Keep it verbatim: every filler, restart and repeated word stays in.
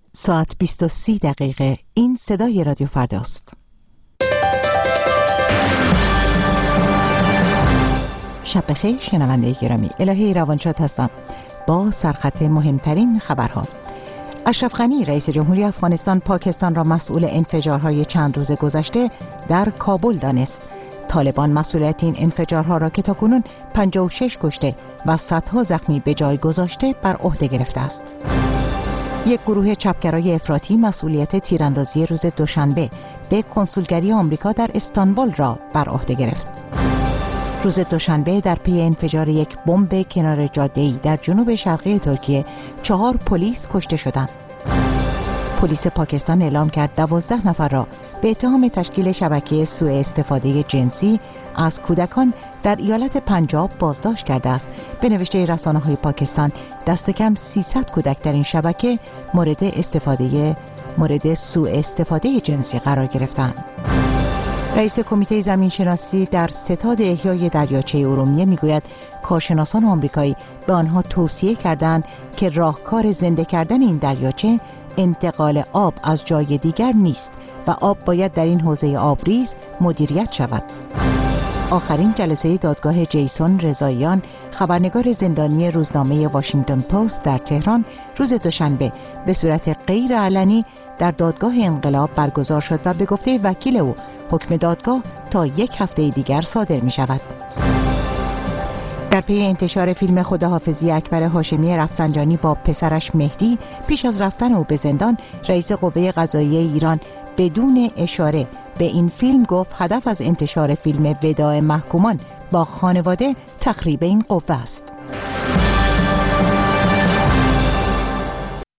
ساعت بیست و سی دقیقه. این صدای رادیو فرداست. شب بخیر شنونده گرامی، الهی روانشاد هستم با سرخط مهمترین خبرها. اشرف غنی رئیس جمهوری افغانستان پاکستان را مسئول انفجارهای چند روز گذشته در کابل دانست. طالبان مسئولیت این انفجارها را که تاکنون پنجاه و شش کشته و صدها زخمی به جای گذاشته بر عهده گرفته است. یک گروه چپگرای افراطی مسئولیت تیراندازی روز دوشنبه به کنسولگری آمریکا در استانبول را بر عهده گرفت. روز دوشنبه در پی انفجار یک بمب کنار جاده‌ای در جنوب شرقی ترکیه چهار پلیس کشته شدند. پلیس پاکستان اعلام کرد دوازده نفر را به اتهام تشکیل شبکه سوء استفاده جنسی از کودکان در ایالت پنجاب بازداشت کرده است. به نوشته رسانه‌های پاکستان دست کم سیصد کودک در این شبکه مورد استفاده مورد سوء استفاده جنسی قرار گرفتند. رئیس کمیته زمینشناسی در ستاد احیای دریاچه ارومیه میگوید کارشناسان آمریکایی به آنها توصیه کردند که راهکار زنده کردن این دریاچه انتقال آب از جای دیگر نیست و آب باید در این حوزه آبریز مدیریت شود. آخرین جلسه دادگاه جیسون رضاییان، خبرنگار زندانی روزنامه واشنگتن پست در تهران، روز دوشنبه به صورت غیر علنی در دادگاه انقلاب برگزار شد و به گفته وکیل او حکم دادگاه تا یک هفته دیگر صادر می شود. در پی انتشار فیلم خداحافظی اکبر هاشمی رفسنجانی با پسرش مهدی پیش از رفتن او به زندان، رئیس قوه قضاییه ایران بدون اشاره به این فیلم گفت هدف از انتشار فیلم وداع محکومان با خانواده تخریب این قوه است.